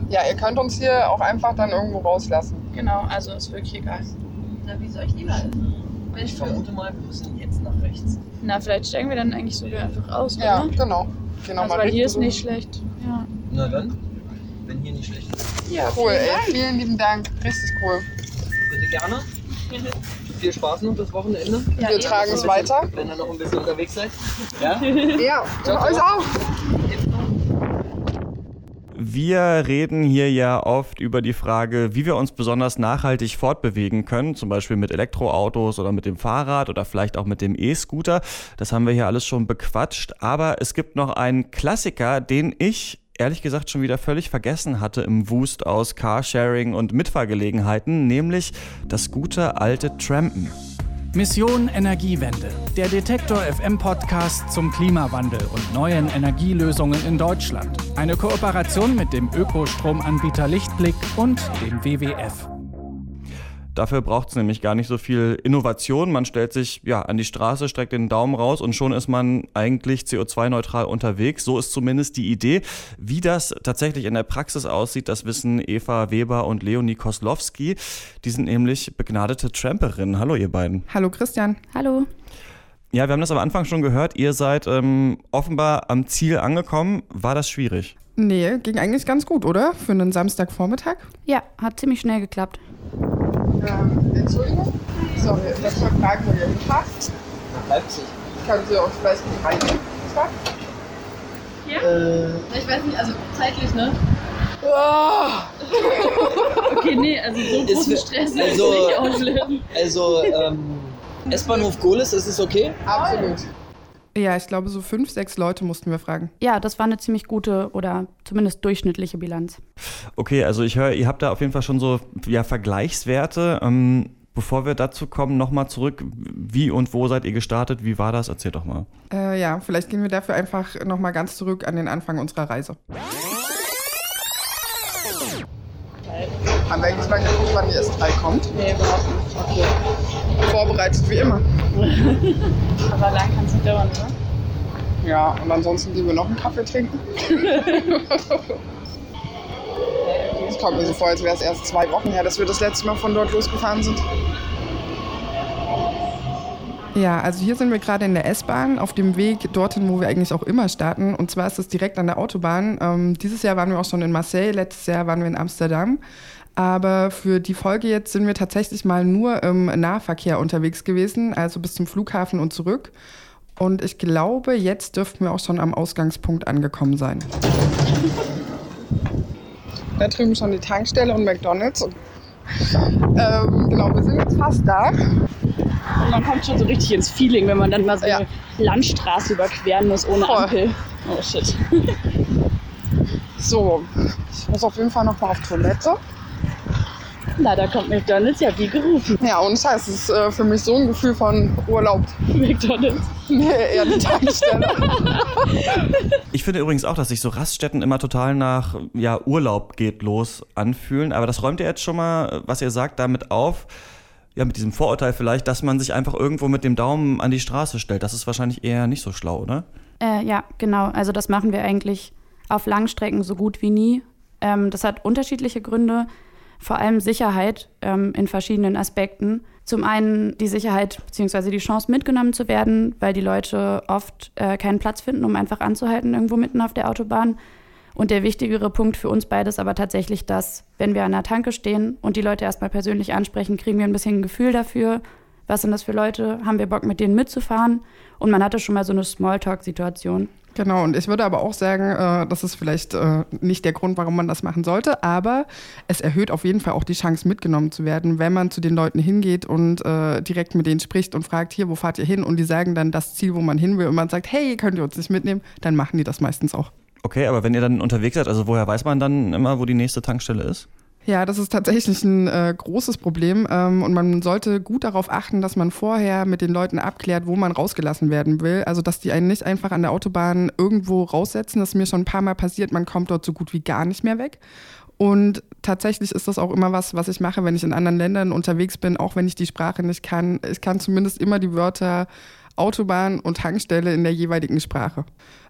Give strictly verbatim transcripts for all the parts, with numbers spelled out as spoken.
Ja, ihr könnt uns hier auch einfach dann irgendwo rauslassen. Genau, also ist wirklich egal. Na, wie soll ich lieber? Ich vermute mal, wir müssen jetzt nach rechts. Na, vielleicht steigen wir dann eigentlich sogar einfach aus, Ja, oder? genau. Genau, Also, mal weil hier ist rüber. nicht schlecht. Ja. Na dann, wenn hier nicht schlecht ist. Ja, Cool, vielen ey. Dank. Vielen lieben Dank. Richtig cool. Bitte gerne. Viel Spaß noch das Wochenende. Ja, Wir tragen es weiter. Wenn ihr noch ein bisschen unterwegs seid. Ja? Ja, und euch auch. Wir reden hier ja oft über die Frage, wie wir uns besonders nachhaltig fortbewegen können, zum Beispiel mit Elektroautos oder mit dem Fahrrad oder vielleicht auch mit dem E-Scooter. Das haben wir hier alles schon bequatscht, aber es gibt noch einen Klassiker, den ich ehrlich gesagt schon wieder völlig vergessen hatte im Wust aus Carsharing und Mitfahrgelegenheiten, nämlich das gute alte Trampen. Mission Energiewende, der Detektor F M Podcast zum Klimawandel und neuen Energielösungen in Deutschland. Eine Kooperation mit dem Ökostromanbieter Lichtblick und dem W W F. Dafür braucht es nämlich gar nicht so viel Innovation. Man stellt sich ja an die Straße, streckt den Daumen raus und schon ist man eigentlich C O zwei neutral unterwegs. So ist zumindest die Idee. Wie das tatsächlich in der Praxis aussieht, das wissen Eva Weber und Leonie Koslowski. Die sind nämlich begnadete Tramperinnen. Hallo ihr beiden. Hallo Christian. Hallo. Ja, wir haben das am Anfang schon gehört. Ihr seid ähm, offenbar am Ziel angekommen. War das schwierig? Nee, ging eigentlich ganz gut, oder? Für einen Samstagvormittag. Ja, hat ziemlich schnell geklappt. Ähm, Entschuldigung. Sorry, das ist eine Frage, wo ihr hinpasst. Nach Leipzig. Können Sie uns vielleicht mit reingehen? Äh, Ich weiß nicht, also zeitlich, ne? Oh! Okay, nee, also so Ist großen wir- Stress will also- ich nicht auslösen. also, ähm, S-Bahnhof Gohlis, ist es okay? Absolut. Ja, ich glaube, so fünf, sechs Leute mussten wir fragen. Ja, das war eine ziemlich gute oder zumindest durchschnittliche Bilanz. Okay, also ich höre, ihr habt da auf jeden Fall schon so ja, Vergleichswerte. Ähm, bevor wir dazu kommen, nochmal zurück. Wie und wo seid ihr gestartet? Wie war das? Erzählt doch mal. Äh, ja, vielleicht gehen wir dafür einfach nochmal ganz zurück an den Anfang unserer Reise. Haben wir eigentlich mal geguckt, wann die S drei kommt? Nee, überhaupt nicht. Okay. Vorbereitet wie immer. Aber lang kann es nicht dauern, oder? Ja, und ansonsten gehen wir noch einen Kaffee trinken. Es kommt mir so vor, als wäre es erst zwei Wochen her, dass wir das letzte Mal von dort losgefahren sind. Ja, also hier sind wir gerade in der S-Bahn auf dem Weg dorthin, wo wir eigentlich auch immer starten. Und zwar ist es direkt an der Autobahn. Ähm, dieses Jahr waren wir auch schon in Marseille, letztes Jahr waren wir in Amsterdam. Aber für die Folge jetzt sind wir tatsächlich mal nur im Nahverkehr unterwegs gewesen, also bis zum Flughafen und zurück. Und ich glaube, jetzt dürften wir auch schon am Ausgangspunkt angekommen sein. Da drüben schon die Tankstelle und McDonald's. Ähm, genau, wir sind jetzt fast da. Und man kommt schon so richtig ins Feeling, wenn man dann mal so Ja. eine Landstraße überqueren muss ohne Voll. Ampel. Oh shit. So, ich muss auf jeden Fall noch mal auf Toilette. Na, da kommt McDonald's ja wie gerufen. Ja, und das heißt, es ist äh, für mich so ein Gefühl von Urlaub. McDonald's. Nee, eher die Tankstelle. Ich finde übrigens auch, dass sich so Raststätten immer total nach ja, Urlaub geht los anfühlen. Aber das räumt ihr jetzt schon mal, was ihr sagt, damit auf. Ja, mit diesem Vorurteil vielleicht, dass man sich einfach irgendwo mit dem Daumen an die Straße stellt. Das ist wahrscheinlich eher nicht so schlau, oder? Äh, ja, genau. Also das machen wir eigentlich auf Langstrecken so gut wie nie. Ähm, das hat unterschiedliche Gründe. Vor allem Sicherheit ähm, in verschiedenen Aspekten. Zum einen die Sicherheit bzw. die Chance mitgenommen zu werden, weil die Leute oft äh, keinen Platz finden, um einfach anzuhalten irgendwo mitten auf der Autobahn. Und der wichtigere Punkt für uns beide ist aber tatsächlich, dass, wenn wir an der Tanke stehen und die Leute erstmal persönlich ansprechen, kriegen wir ein bisschen ein Gefühl dafür, was sind das für Leute, haben wir Bock mit denen mitzufahren? Und man hatte schon mal so eine Smalltalk-Situation. Genau, und ich würde aber auch sagen, äh, das ist vielleicht äh, nicht der Grund, warum man das machen sollte, aber es erhöht auf jeden Fall auch die Chance, mitgenommen zu werden, wenn man zu den Leuten hingeht und äh, direkt mit denen spricht und fragt, hier, wo fahrt ihr hin? Und die sagen dann das Ziel, wo man hin will und man sagt, hey, könnt ihr uns nicht mitnehmen? Dann machen die das meistens auch. Okay, aber wenn ihr dann unterwegs seid, also woher weiß man dann immer, wo die nächste Tankstelle ist? Ja, das ist tatsächlich ein äh, großes Problem ähm, und man sollte gut darauf achten, dass man vorher mit den Leuten abklärt, wo man rausgelassen werden will. Also, dass die einen nicht einfach an der Autobahn irgendwo raussetzen. Das ist mir schon ein paar Mal passiert. Man kommt dort so gut wie gar nicht mehr weg. Und tatsächlich ist das auch immer was, was ich mache, wenn ich in anderen Ländern unterwegs bin, auch wenn ich die Sprache nicht kann. Ich kann zumindest immer die Wörter Autobahn und Tankstelle in der jeweiligen Sprache.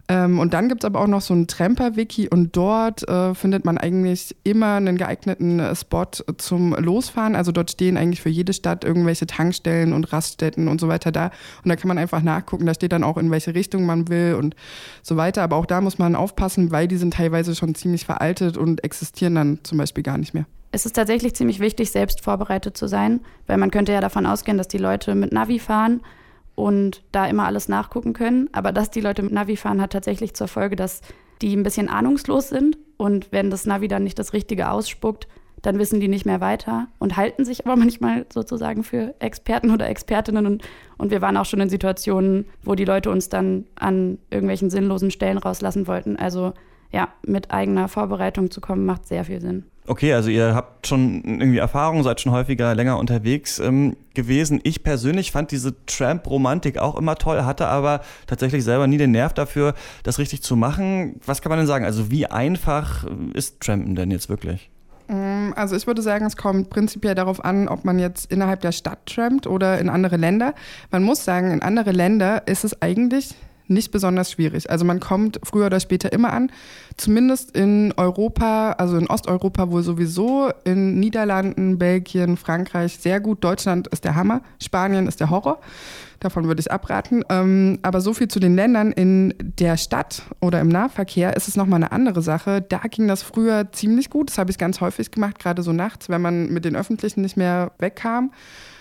Ähm, und dann gibt es aber auch noch so ein Tramper-Wiki und dort äh, findet man eigentlich immer einen geeigneten äh, Spot zum Losfahren. Also dort stehen eigentlich für jede Stadt irgendwelche Tankstellen und Raststätten und so weiter da. Und da kann man einfach nachgucken, da steht dann auch, in welche Richtung man will und so weiter. Aber auch da muss man aufpassen, weil die sind teilweise schon ziemlich veraltet und existieren dann zum Beispiel gar nicht mehr. Es ist tatsächlich ziemlich wichtig, selbst vorbereitet zu sein, weil man könnte ja davon ausgehen, dass die Leute mit Navi fahren und da immer alles nachgucken können. Aber dass die Leute mit Navi fahren, hat tatsächlich zur Folge, dass die ein bisschen ahnungslos sind. Und wenn das Navi dann nicht das Richtige ausspuckt, dann wissen die nicht mehr weiter und halten sich aber manchmal sozusagen für Experten oder Expertinnen. Und, und wir waren auch schon in Situationen, wo die Leute uns dann an irgendwelchen sinnlosen Stellen rauslassen wollten. Also ja, mit eigener Vorbereitung zu kommen, macht sehr viel Sinn. Okay, also ihr habt schon irgendwie Erfahrung, seid schon häufiger länger unterwegs ähm, gewesen. Ich persönlich fand diese Tramp-Romantik auch immer toll, hatte aber tatsächlich selber nie den Nerv dafür, das richtig zu machen. Was kann man denn sagen? Also wie einfach ist Trampen denn jetzt wirklich? Also ich würde sagen, es kommt prinzipiell darauf an, ob man jetzt innerhalb der Stadt trampt oder in andere Länder. Man muss sagen, in andere Länder ist es eigentlich nicht besonders schwierig. Also man kommt früher oder später immer an, zumindest in Europa, also in Osteuropa wohl sowieso, in Niederlanden, Belgien, Frankreich sehr gut. Deutschland ist der Hammer, Spanien ist der Horror. Davon würde ich abraten. Ähm, aber so viel zu den Ländern. In der Stadt oder im Nahverkehr ist es nochmal eine andere Sache. Da ging das früher ziemlich gut. Das habe ich ganz häufig gemacht, gerade so nachts, wenn man mit den Öffentlichen nicht mehr wegkam.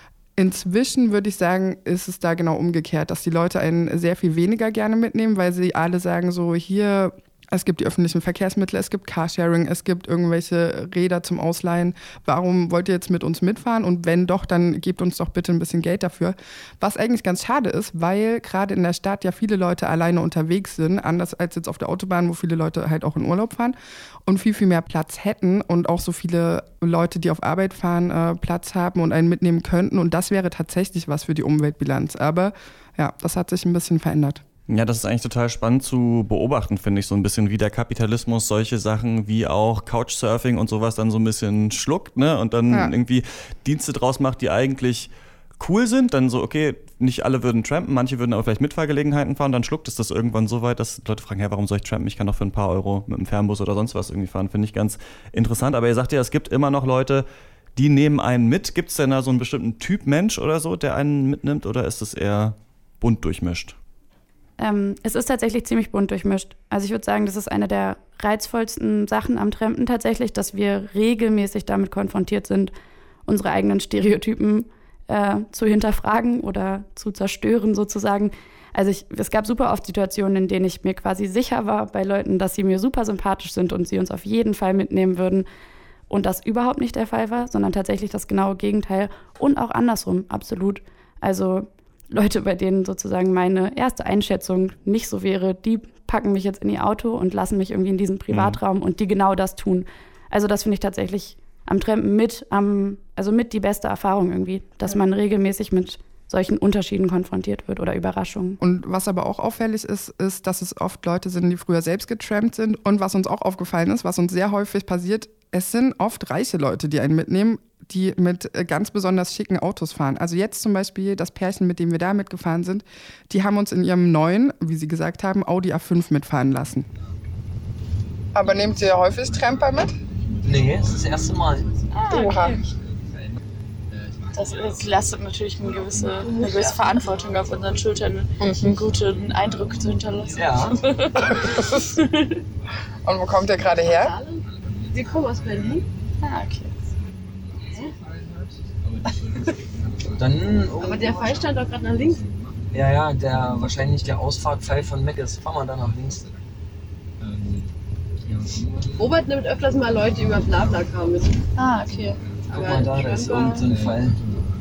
Inzwischen würde ich sagen, ist es da genau umgekehrt, dass die Leute einen sehr viel weniger gerne mitnehmen, weil sie alle sagen so, hier, es gibt die öffentlichen Verkehrsmittel, es gibt Carsharing, es gibt irgendwelche Räder zum Ausleihen. Warum wollt ihr jetzt mit uns mitfahren? Und wenn doch, dann gebt uns doch bitte ein bisschen Geld dafür. Was eigentlich ganz schade ist, weil gerade in der Stadt ja viele Leute alleine unterwegs sind, anders als jetzt auf der Autobahn, wo viele Leute halt auch in Urlaub fahren und viel, viel mehr Platz hätten und auch so viele Leute, die auf Arbeit fahren, äh, Platz haben und einen mitnehmen könnten. Und das wäre tatsächlich was für die Umweltbilanz. Aber ja, das hat sich ein bisschen verändert. Ja, das ist eigentlich total spannend zu beobachten, finde ich, so ein bisschen wie der Kapitalismus solche Sachen wie auch Couchsurfing und sowas dann so ein bisschen schluckt, ne, und dann ja. irgendwie Dienste draus macht, die eigentlich cool sind, dann so, okay, nicht alle würden trampen, manche würden aber vielleicht Mitfahrgelegenheiten fahren, dann schluckt es das irgendwann so weit, dass Leute fragen, ja, warum soll ich trampen? Ich kann doch für ein paar Euro mit einem Fernbus oder sonst was irgendwie fahren, finde ich ganz interessant, aber ihr sagt ja, es gibt immer noch Leute, die nehmen einen mit. Gibt es denn da so einen bestimmten Typ Mensch oder so, der einen mitnimmt, oder ist es eher bunt durchmischt? Ähm, es ist tatsächlich ziemlich bunt durchmischt. Also ich würde sagen, das ist eine der reizvollsten Sachen am Trampen tatsächlich, dass wir regelmäßig damit konfrontiert sind, unsere eigenen Stereotypen äh, zu hinterfragen oder zu zerstören sozusagen. Also ich, es gab super oft Situationen, in denen ich mir quasi sicher war bei Leuten, dass sie mir super sympathisch sind und sie uns auf jeden Fall mitnehmen würden. Und das überhaupt nicht der Fall war, sondern tatsächlich das genaue Gegenteil und auch andersrum, absolut. Also Leute, bei denen sozusagen meine erste Einschätzung nicht so wäre, die packen mich jetzt in ihr Auto und lassen mich irgendwie in diesen Privatraum mhm. und die genau das tun. Also das finde ich tatsächlich am Trampen mit, am, also mit die beste Erfahrung irgendwie, dass man regelmäßig mit solchen Unterschieden konfrontiert wird oder Überraschungen. Und was aber auch auffällig ist, ist, dass es oft Leute sind, die früher selbst getrampt sind. Und was uns auch aufgefallen ist, was uns sehr häufig passiert, es sind oft reiche Leute, die einen mitnehmen, die mit ganz besonders schicken Autos fahren. Also jetzt zum Beispiel das Pärchen, mit dem wir da mitgefahren sind, die haben uns in ihrem neuen, wie sie gesagt haben, Audi A fünf mitfahren lassen. Aber nehmt ihr häufig Tramper mit? Nee, das ist das erste Mal. Ah, okay. Das, das lastet natürlich eine gewisse, eine gewisse Verantwortung auf unseren Schultern, einen guten Eindruck zu hinterlassen. Ja. Und wo kommt ihr gerade her? Wir kommen aus Berlin. Ah, okay. Dann, aber der Pfeil stand doch gerade nach links. Ja, ja, der, wahrscheinlich der Ausfahrtpfeil von Meckes. Fahren wir dann nach links. Robert nimmt öfters mal Leute, die über BlaBlaCar mit. Ah, okay. Guck mal da, da ist irgend so ein Fall.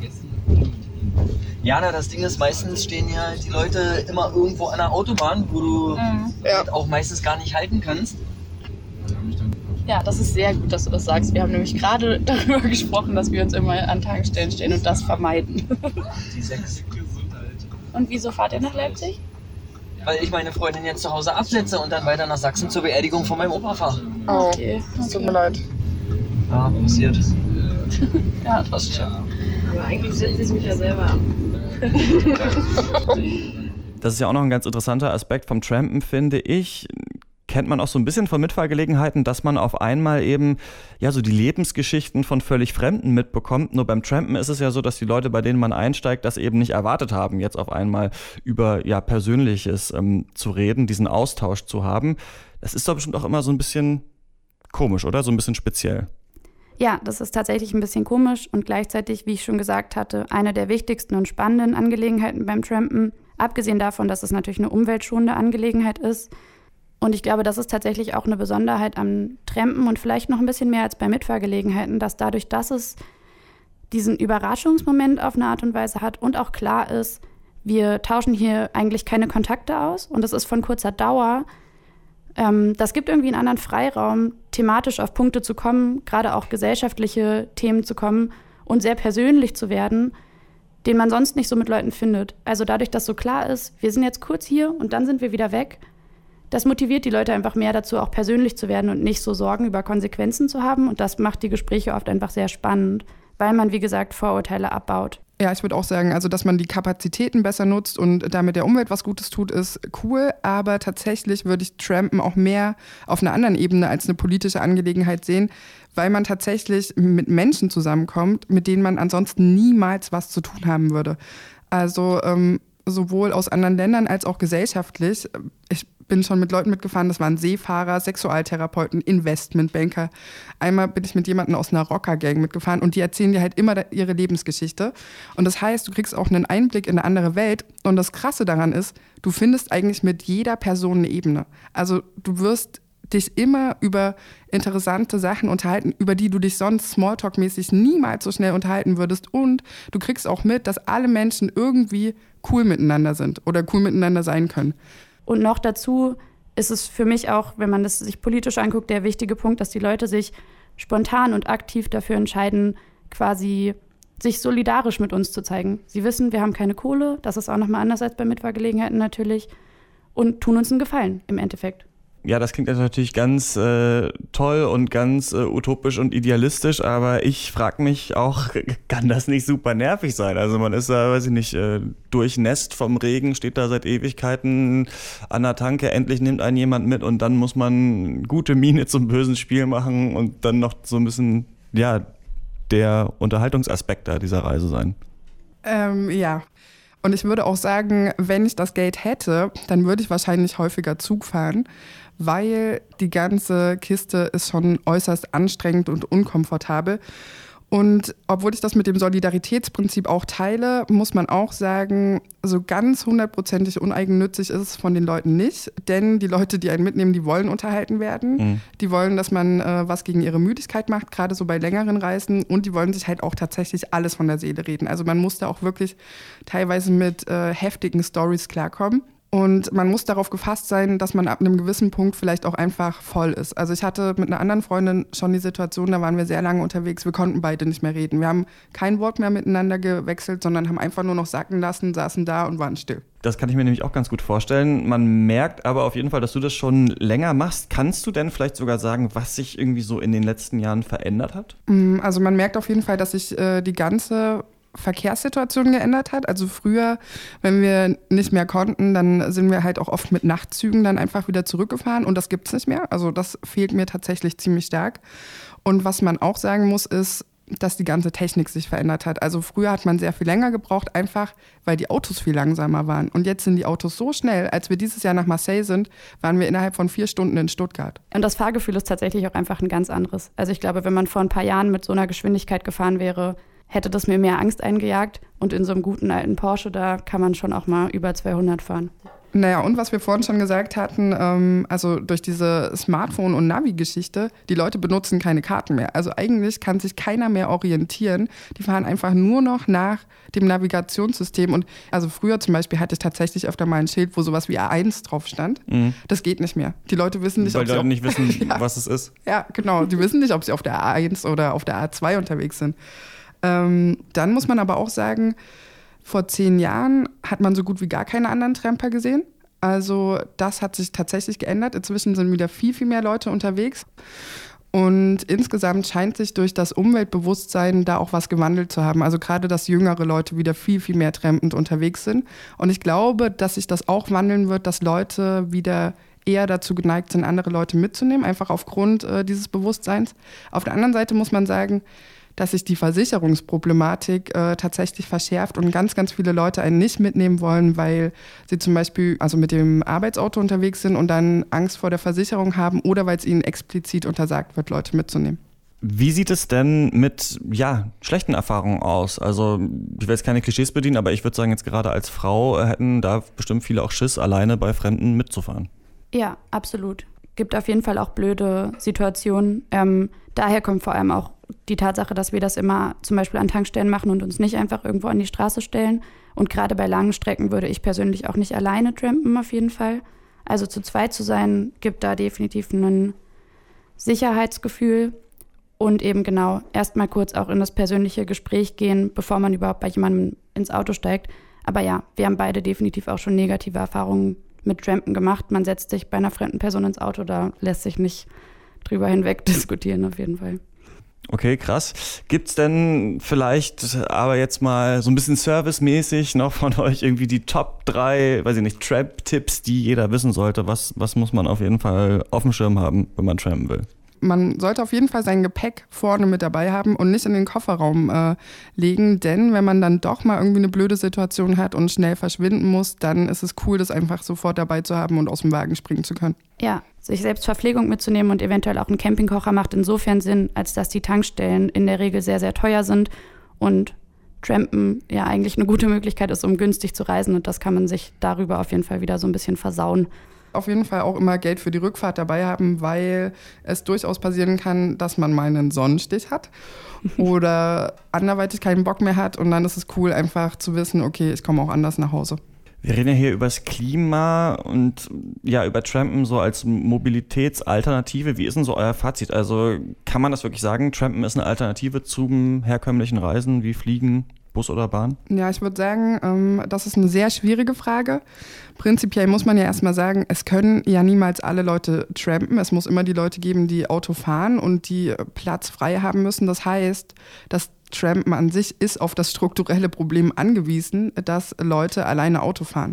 Ja, na, das Ding ist, meistens stehen ja die Leute immer irgendwo an der Autobahn, wo du mhm. ja. auch meistens gar nicht halten kannst. Ja, das ist sehr gut, dass du das sagst. Wir haben nämlich gerade darüber gesprochen, dass wir uns immer an Tankstellen stehen und das vermeiden. Die sechs. Und wieso fahrt ihr nach Leipzig? Weil ich meine Freundin jetzt zu Hause absetze und dann weiter nach Sachsen zur Beerdigung von meinem Opa fahre. Oh, okay. Es tut mir leid. Ja, passiert. Ja, das stimmt. Aber eigentlich setze ich mich ja selber ab. Das ist ja auch noch ein ganz interessanter Aspekt vom Trampen, finde ich. Kennt man auch so ein bisschen von Mitfahrgelegenheiten, dass man auf einmal eben ja so die Lebensgeschichten von völlig Fremden mitbekommt. Nur beim Trampen ist es ja so, dass die Leute, bei denen man einsteigt, das eben nicht erwartet haben, jetzt auf einmal über ja Persönliches ähm, zu reden, diesen Austausch zu haben. Das ist doch bestimmt auch immer so ein bisschen komisch, oder? So ein bisschen speziell. Ja, das ist tatsächlich ein bisschen komisch und gleichzeitig, wie ich schon gesagt hatte, eine der wichtigsten und spannenden Angelegenheiten beim Trampen. Abgesehen davon, dass es natürlich eine umweltschonende Angelegenheit ist. Und ich glaube, das ist tatsächlich auch eine Besonderheit am Trampen und vielleicht noch ein bisschen mehr als bei Mitfahrgelegenheiten, dass dadurch, dass es diesen Überraschungsmoment auf eine Art und Weise hat und auch klar ist, wir tauschen hier eigentlich keine Kontakte aus und es ist von kurzer Dauer. Ähm, das gibt irgendwie einen anderen Freiraum, thematisch auf Punkte zu kommen, gerade auch gesellschaftliche Themen zu kommen und sehr persönlich zu werden, den man sonst nicht so mit Leuten findet. Also dadurch, dass so klar ist, wir sind jetzt kurz hier und dann sind wir wieder weg, das motiviert die Leute einfach mehr dazu, auch persönlich zu werden und nicht so Sorgen über Konsequenzen zu haben. Und das macht die Gespräche oft einfach sehr spannend, weil man, wie gesagt, Vorurteile abbaut. Ja, ich würde auch sagen, also dass man die Kapazitäten besser nutzt und damit der Umwelt was Gutes tut, ist cool. Aber tatsächlich würde ich Trampen auch mehr auf einer anderen Ebene als eine politische Angelegenheit sehen, weil man tatsächlich mit Menschen zusammenkommt, mit denen man ansonsten niemals was zu tun haben würde. Also ähm, sowohl aus anderen Ländern als auch gesellschaftlich. Ich bin schon mit Leuten mitgefahren, das waren Seefahrer, Sexualtherapeuten, Investmentbanker. Einmal bin ich mit jemandem aus einer Rocker-Gang mitgefahren und die erzählen dir halt immer ihre Lebensgeschichte. Und das heißt, du kriegst auch einen Einblick in eine andere Welt. Und das Krasse daran ist, du findest eigentlich mit jeder Person eine Ebene. Also du wirst dich immer über interessante Sachen unterhalten, über die du dich sonst Smalltalk-mäßig niemals so schnell unterhalten würdest. Und du kriegst auch mit, dass alle Menschen irgendwie cool miteinander sind oder cool miteinander sein können. Und noch dazu ist es für mich auch, wenn man das sich politisch anguckt, der wichtige Punkt, dass die Leute sich spontan und aktiv dafür entscheiden, quasi sich solidarisch mit uns zu zeigen. Sie wissen, wir haben keine Kohle, das ist auch nochmal anders als bei Mitfahrgelegenheiten natürlich, und tun uns einen Gefallen im Endeffekt. Ja, das klingt natürlich ganz äh, toll und ganz äh, utopisch und idealistisch, aber ich frage mich auch, kann das nicht super nervig sein? Also man ist da, weiß ich nicht, äh, durchnässt vom Regen, steht da seit Ewigkeiten an der Tanke, endlich nimmt einen jemand mit und dann muss man gute Miene zum bösen Spiel machen und dann noch so ein bisschen, ja, der Unterhaltungsaspekt da dieser Reise sein. Ähm, ja. Und ich würde auch sagen, wenn ich das Geld hätte, dann würde ich wahrscheinlich häufiger Zug fahren, weil die ganze Kiste ist schon äußerst anstrengend und unkomfortabel. Und obwohl ich das mit dem Solidaritätsprinzip auch teile, muss man auch sagen, so ganz hundertprozentig uneigennützig ist es von den Leuten nicht. Denn die Leute, die einen mitnehmen, die wollen unterhalten werden. Mhm. Die wollen, dass man äh, was gegen ihre Müdigkeit macht, gerade so bei längeren Reisen. Und die wollen sich halt auch tatsächlich alles von der Seele reden. Also man muss da auch wirklich teilweise mit äh, heftigen Storys klarkommen. Und man muss darauf gefasst sein, dass man ab einem gewissen Punkt vielleicht auch einfach voll ist. Also ich hatte mit einer anderen Freundin schon die Situation, da waren wir sehr lange unterwegs, wir konnten beide nicht mehr reden. Wir haben kein Wort mehr miteinander gewechselt, sondern haben einfach nur noch sacken lassen, saßen da und waren still. Das kann ich mir nämlich auch ganz gut vorstellen. Man merkt aber auf jeden Fall, dass du das schon länger machst. Kannst du denn vielleicht sogar sagen, was sich irgendwie so in den letzten Jahren verändert hat? Also man merkt auf jeden Fall, dass sich äh, die ganze Verkehrssituation geändert hat. Also früher, wenn wir nicht mehr konnten, dann sind wir halt auch oft mit Nachtzügen dann einfach wieder zurückgefahren und das gibt's nicht mehr. Also das fehlt mir tatsächlich ziemlich stark. Und was man auch sagen muss, ist, dass die ganze Technik sich verändert hat. Also früher hat man sehr viel länger gebraucht, einfach weil die Autos viel langsamer waren. Und jetzt sind die Autos so schnell. Als wir dieses Jahr nach Marseille sind, waren wir innerhalb von vier Stunden in Stuttgart. Und das Fahrgefühl ist tatsächlich auch einfach ein ganz anderes. Also ich glaube, wenn man vor ein paar Jahren mit so einer Geschwindigkeit gefahren wäre, hätte das mir mehr Angst eingejagt. Und in so einem guten alten Porsche, da kann man schon auch mal über zweihundert fahren. Naja, und was wir vorhin schon gesagt hatten, ähm, also durch diese Smartphone- und Navi-Geschichte, die Leute benutzen keine Karten mehr. Also eigentlich kann sich keiner mehr orientieren. Die fahren einfach nur noch nach dem Navigationssystem. Und also früher zum Beispiel hatte ich tatsächlich öfter mal ein Schild, wo sowas wie A eins drauf stand. Mhm. Das geht nicht mehr. Die Leute wissen nicht, Weil ob die sie Leute auf, nicht wissen, ja, was es ist. Ja, genau. Die wissen nicht, ob sie auf der A eins oder auf der A zwei unterwegs sind. Ähm, dann muss man aber auch sagen, vor zehn Jahren hat man so gut wie gar keine anderen Tramper gesehen. Also das hat sich tatsächlich geändert. Inzwischen sind wieder viel, viel mehr Leute unterwegs. Und insgesamt scheint sich durch das Umweltbewusstsein da auch was gewandelt zu haben. Also gerade, dass jüngere Leute wieder viel, viel mehr trampend unterwegs sind. Und ich glaube, dass sich das auch wandeln wird, dass Leute wieder eher dazu geneigt sind, andere Leute mitzunehmen, einfach aufgrund äh, dieses Bewusstseins. Auf der anderen Seite muss man sagen, dass sich die Versicherungsproblematik äh, tatsächlich verschärft und ganz, ganz viele Leute einen nicht mitnehmen wollen, weil sie zum Beispiel also mit dem Arbeitsauto unterwegs sind und dann Angst vor der Versicherung haben oder weil es ihnen explizit untersagt wird, Leute mitzunehmen. Wie sieht es denn mit ja, schlechten Erfahrungen aus? Also ich will jetzt keine Klischees bedienen, aber ich würde sagen, jetzt gerade als Frau hätten da bestimmt viele auch Schiss, alleine bei Fremden mitzufahren. Ja, absolut. Gibt auf jeden Fall auch blöde Situationen. Ähm, daher kommt vor allem auch die Tatsache, dass wir das immer zum Beispiel an Tankstellen machen und uns nicht einfach irgendwo an die Straße stellen. Und gerade bei langen Strecken würde ich persönlich auch nicht alleine trampen, auf jeden Fall. Also zu zweit zu sein, gibt da definitiv ein Sicherheitsgefühl. Und eben genau erstmal kurz auch in das persönliche Gespräch gehen, bevor man überhaupt bei jemandem ins Auto steigt. Aber ja, wir haben beide definitiv auch schon negative Erfahrungen mit Trampen gemacht. Man setzt sich bei einer fremden Person ins Auto, da lässt sich nicht drüber hinweg diskutieren auf jeden Fall. Okay, krass. Gibt's denn vielleicht aber jetzt mal so ein bisschen servicemäßig noch von euch irgendwie die Top drei, weiß ich nicht, Tramp-Tipps, die jeder wissen sollte? Was, was muss man auf jeden Fall auf dem Schirm haben, wenn man trampen will? Man sollte auf jeden Fall sein Gepäck vorne mit dabei haben und nicht in den Kofferraum äh, legen, denn wenn man dann doch mal irgendwie eine blöde Situation hat und schnell verschwinden muss, dann ist es cool, das einfach sofort dabei zu haben und aus dem Wagen springen zu können. Ja, sich selbst Verpflegung mitzunehmen und eventuell auch einen Campingkocher macht insofern Sinn, als dass die Tankstellen in der Regel sehr, sehr teuer sind und Trampen ja eigentlich eine gute Möglichkeit ist, um günstig zu reisen und das kann man sich darüber auf jeden Fall wieder so ein bisschen versauen. Auf jeden Fall auch immer Geld für die Rückfahrt dabei haben, weil es durchaus passieren kann, dass man mal einen Sonnenstich hat oder anderweitig keinen Bock mehr hat und dann ist es cool, einfach zu wissen, okay, ich komme auch anders nach Hause. Wir reden ja hier über das Klima und ja über Trampen so als Mobilitätsalternative. Wie ist denn so euer Fazit? Also kann man das wirklich sagen, Trampen ist eine Alternative zum herkömmlichen Reisen wie Fliegen, Bus oder Bahn? Ja, ich würde sagen, ähm, das ist eine sehr schwierige Frage. Prinzipiell muss man ja erstmal sagen, es können ja niemals alle Leute trampen. Es muss immer die Leute geben, die Auto fahren und die Platz frei haben müssen. Das heißt, das Trampen an sich ist auf das strukturelle Problem angewiesen, dass Leute alleine Auto fahren.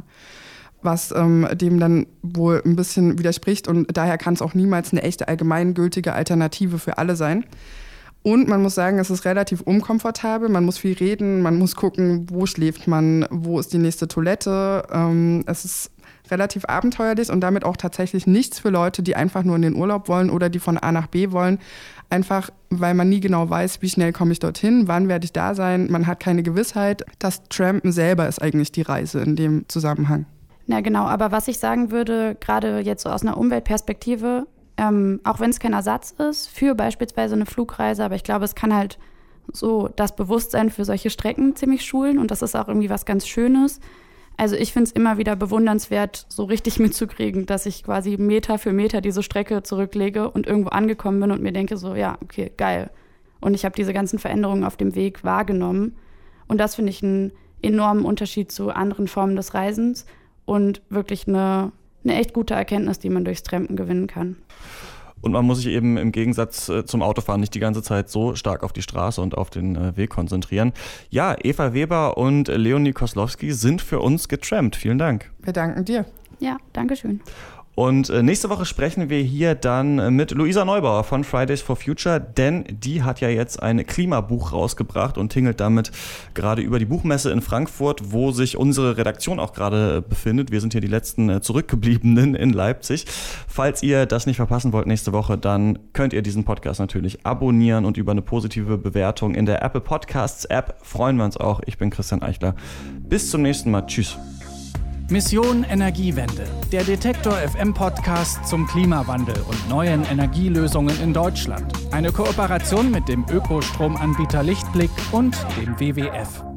Was ähm, dem dann wohl ein bisschen widerspricht und daher kann es auch niemals eine echte allgemeingültige Alternative für alle sein. Und man muss sagen, es ist relativ unkomfortabel, man muss viel reden, man muss gucken, wo schläft man, wo ist die nächste Toilette. Ähm, es ist relativ abenteuerlich und damit auch tatsächlich nichts für Leute, die einfach nur in den Urlaub wollen oder die von A nach B wollen. Einfach, weil man nie genau weiß, wie schnell komme ich dorthin, wann werde ich da sein. Man hat keine Gewissheit. Das Trampen selber ist eigentlich die Reise in dem Zusammenhang. Ja, genau. Aber was ich sagen würde, gerade jetzt so aus einer Umweltperspektive, Ähm, auch wenn es kein Ersatz ist für beispielsweise eine Flugreise, aber ich glaube, es kann halt so das Bewusstsein für solche Strecken ziemlich schulen und das ist auch irgendwie was ganz Schönes. Also ich finde es immer wieder bewundernswert, so richtig mitzukriegen, dass ich quasi Meter für Meter diese Strecke zurücklege und irgendwo angekommen bin und mir denke so, ja, okay, geil. Und ich habe diese ganzen Veränderungen auf dem Weg wahrgenommen und das finde ich einen enormen Unterschied zu anderen Formen des Reisens und wirklich eine eine echt gute Erkenntnis, die man durchs Trampen gewinnen kann. Und man muss sich eben im Gegensatz zum Autofahren nicht die ganze Zeit so stark auf die Straße und auf den Weg konzentrieren. Ja, Eva Weber und Leonie Koslowski sind für uns getrampt. Vielen Dank. Wir danken dir. Ja, danke schön. Und nächste Woche sprechen wir hier dann mit Luisa Neubauer von Fridays for Future, denn die hat ja jetzt ein Klimabuch rausgebracht und tingelt damit gerade über die Buchmesse in Frankfurt, wo sich unsere Redaktion auch gerade befindet. Wir sind hier die letzten Zurückgebliebenen in Leipzig. Falls ihr das nicht verpassen wollt nächste Woche, dann könnt ihr diesen Podcast natürlich abonnieren und über eine positive Bewertung in der Apple Podcasts App freuen wir uns auch. Ich bin Christian Eichler. Bis zum nächsten Mal. Tschüss. Mission Energiewende, der Detektor F M Podcast zum Klimawandel und neuen Energielösungen in Deutschland. Eine Kooperation mit dem Ökostromanbieter Lichtblick und dem W W F.